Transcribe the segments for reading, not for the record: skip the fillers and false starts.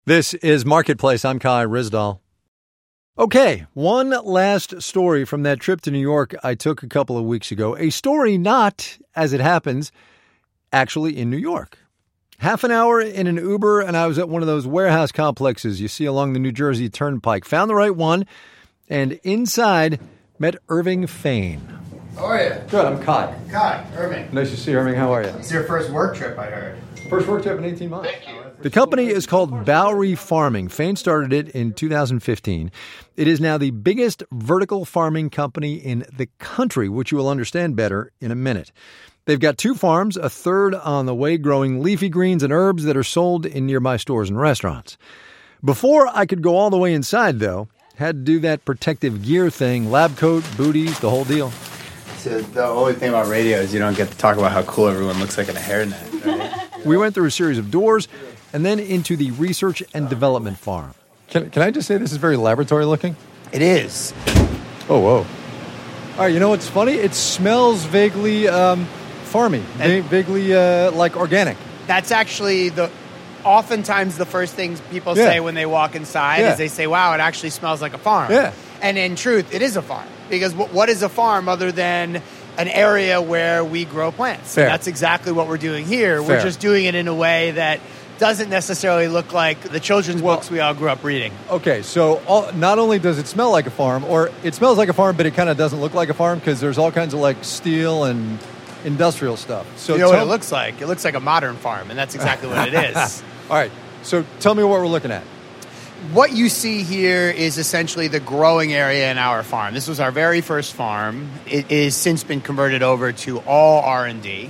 This is Marketplace. I'm Kai Ryssdal. Okay, one last story from that trip to New York I took a couple of weeks ago. A story not, as it happens, actually in New York. Half an hour in an Uber, and I was at one of those warehouse complexes you see along the New Jersey Turnpike. Found the right one, and inside met Irving Fain. How are you? Good, I'm Kai. Kai, Irving. Nice to see you, Irving. How are you? It's your first work trip, I heard. First work trip in 18 months. Thank you. The company is called Bowery Farming. Fain started it in 2015. It is now the biggest vertical farming company in the country, which you will understand better in a minute. They've got 2 farms, a third on the way, growing leafy greens and herbs that are sold in nearby stores and restaurants. Before I could go all the way inside, though, had to do that protective gear thing, lab coat, booties, the whole deal. So the only thing about radio is you don't get to talk about how cool everyone looks like in a hairnet, right? We went through a series of doors and then into the research and development farm. Can I just say this is very laboratory looking? It is. Oh, whoa. All right, you know what's funny? It smells vaguely farmy, vaguely like organic. That's actually oftentimes the first things people say when they walk inside is they say, wow, it actually smells like a farm. Yeah. And in truth, it is a farm. Because what is a farm other than an area where we grow plants? Fair. And that's exactly what we're doing here. Fair. We're just doing it in a way that doesn't necessarily look like the children's books we all grew up reading. Okay, so not only does it smell like a farm, or it smells like a farm, but it kind of doesn't look like a farm because there's all kinds of like steel and industrial stuff. So you know what it looks like? It looks like a modern farm, and that's exactly what it is. All right, so tell me what we're looking at. What you see here is essentially the growing area in our farm. This was our very first farm. It has since been converted over to all R&D.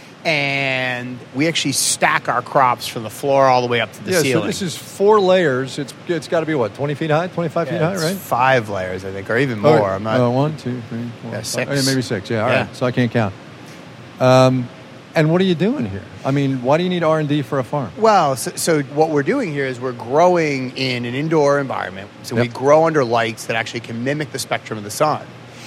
And we actually stack our crops from the floor all the way up to the ceiling. So this is 4 layers. It's got to be, what, 20 feet high, 25 feet high, right? 5 layers, I think, or even more. I'm not. 1, 2, 3, 4, 6. Oh, yeah, maybe 6. Yeah, all right. So I can't count. And what are you doing here? I mean, why do you need R&D for a farm? Well, so what we're doing here is we're growing in an indoor environment. So we grow under lights that actually can mimic the spectrum of the sun.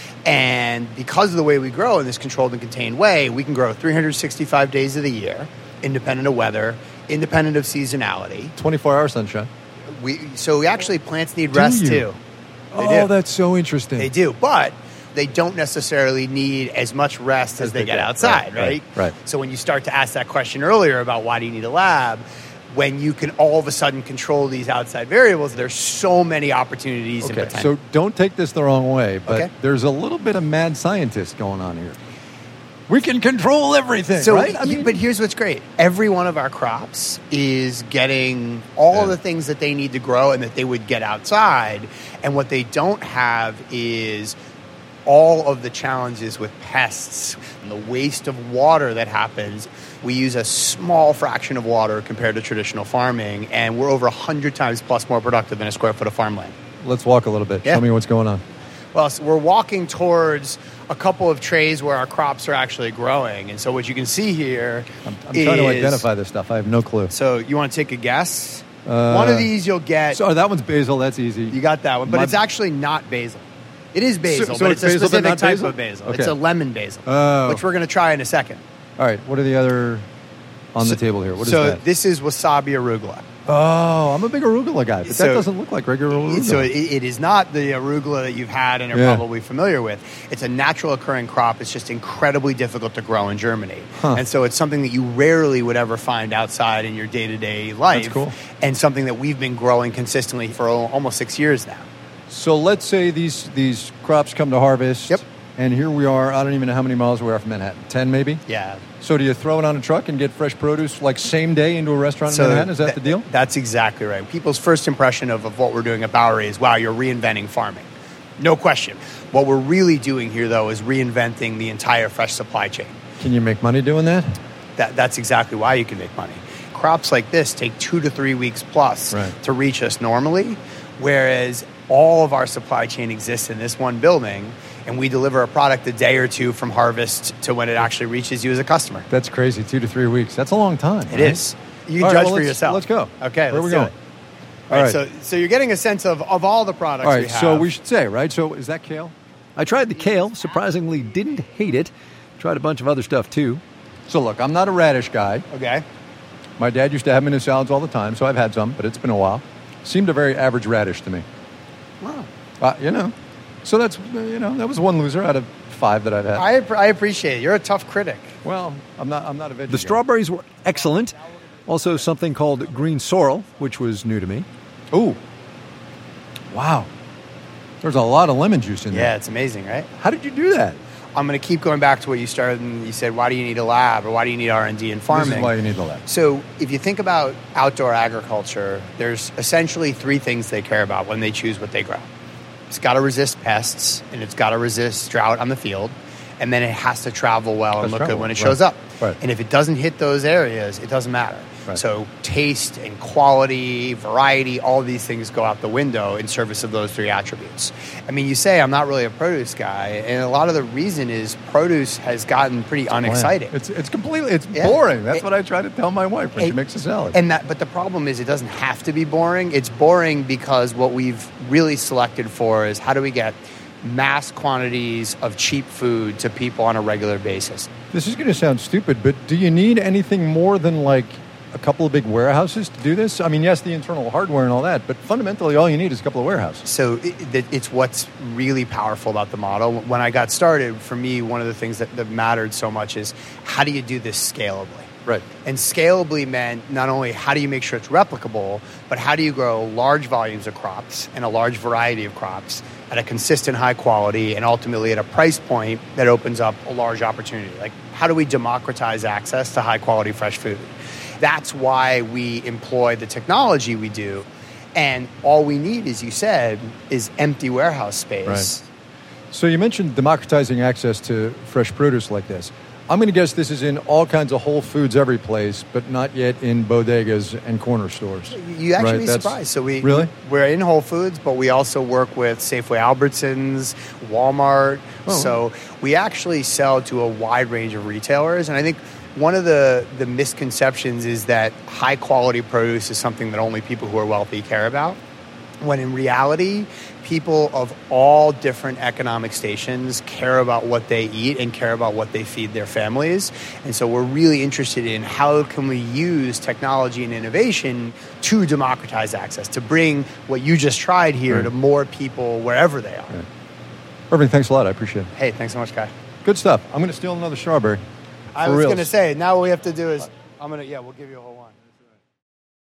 And because of the way we grow in this controlled and contained way, we can grow 365 days of the year, independent of weather, independent of seasonality. 24-hour sunshine. So actually, plants need rest too. Oh, that's so interesting. They do, but they don't necessarily need as much rest as they get outside, right? Right. So when you start to ask that question earlier about why do you need a lab, when you can all of a sudden control these outside variables, there's so many opportunities and potential. So don't take this the wrong way, but there's a little bit of mad scientist going on here. We can control everything, right? But here's what's great. Every one of our crops is getting all of the things that they need to grow and that they would get outside. And what they don't have is all of the challenges with pests and the waste of water that happens. We use a small fraction of water compared to traditional farming, and we're over 100 times plus more productive than a square foot of farmland. Let's walk a little bit. Show me what's going on. Well, so we're walking towards a couple of trays where our crops are actually growing. And so what you can see here I'm trying to identify this stuff. I have no clue. So you want to take a guess? One of these you'll get. So that one's basil. That's easy. You got that one. But it's actually not basil. It is basil, but it's a basil, specific type basil? of basil. Okay. It's a lemon basil, which we're going to try in a second. All right. What are the other on the table here? What is that? So this is wasabi arugula. Oh, I'm a big arugula guy, but that doesn't look like regular arugula. So it is not the arugula that you've had and are probably familiar with. It's a natural occurring crop. It's just incredibly difficult to grow and germinate. And so it's something that you rarely would ever find outside in your day-to-day life. That's cool. And something that we've been growing consistently for almost 6 years now. So let's say these crops come to harvest. Yep. And here we are. I don't even know how many miles we are from Manhattan. 10 maybe? Yeah. So do you throw it on a truck and get fresh produce like same day into a restaurant in Manhattan? Is that the deal? That's exactly right. People's first impression of what we're doing at Bowery is, wow, you're reinventing farming. No question. What we're really doing here, though, is reinventing the entire fresh supply chain. Can you make money doing that? That's exactly why you can make money. Crops like this take 2 to 3 weeks plus to reach us normally, whereas all of our supply chain exists in this one building, and we deliver a product a day or two from harvest to when it actually reaches you as a customer. That's crazy, 2 to 3 weeks. That's a long time. It is. You can judge for yourself. Let's go. Okay, Where are we going? All right. So you're getting a sense of all the products we have. So we should say, right? So is that kale? I tried the kale. Surprisingly, didn't hate it. Tried a bunch of other stuff, too. So look, I'm not a radish guy. Okay. My dad used to have them in his salads all the time, so I've had some, but it's been a while. Seemed a very average radish to me. Wow. So that's, that was one loser out of 5 that I've had. I appreciate it. You're a tough critic. Well, I'm not a vegetarian. The strawberries were excellent. Also something called green sorrel, which was new to me. Ooh. Wow. There's a lot of lemon juice in there. Yeah, it's amazing, right? How did you do that? I'm going to keep going back to what you started and you said, why do you need a lab or why do you need R&D in farming? This is why you need the lab. So if you think about outdoor agriculture, there's essentially 3 things they care about when they choose what they grow. It's got to resist pests and it's got to resist drought on the field. And then it has to travel well and look good when it shows up. Right. And if it doesn't hit those areas, it doesn't matter. Right. So taste and quality, variety, all of these things go out the window in service of those 3 attributes. I mean, you say I'm not really a produce guy, and a lot of the reason is produce has gotten pretty unexciting. It's completely boring. That's what I try to tell my wife when she makes a salad. But the problem is it doesn't have to be boring. It's boring because what we've really selected for is how do we get mass quantities of cheap food to people on a regular basis. This is going to sound stupid, but do you need anything more than like a couple of big warehouses to do this? I mean, yes, the internal hardware and all that, but fundamentally all you need is a couple of warehouses. So it's what's really powerful about the model. When I got started, for me, one of the things that mattered so much is how do you do this scalably? Right. And scalably meant not only how do you make sure it's replicable, but how do you grow large volumes of crops and a large variety of crops at a consistent high quality and ultimately at a price point that opens up a large opportunity. Like, how do we democratize access to high quality fresh food? That's why we employ the technology we do. And all we need, as you said, is empty warehouse space. Right. So you mentioned democratizing access to fresh produce like this. I'm going to guess this is in all kinds of Whole Foods every place, but not yet in bodegas and corner stores. You actually be surprised. So we're in Whole Foods, but we also work with Safeway Albertsons, Walmart. Oh. So we actually sell to a wide range of retailers. And I think one of the misconceptions is that high quality produce is something that only people who are wealthy care about. When in reality, people of all different economic stations care about what they eat and care about what they feed their families. And so we're really interested in how can we use technology and innovation to democratize access, to bring what you just tried here to more people wherever they are. Right. Irving, thanks a lot. I appreciate it. Hey, thanks so much, Kai. Good stuff. I'm going to steal another strawberry. I was going to say, now what we have to do is, we'll give you a whole one.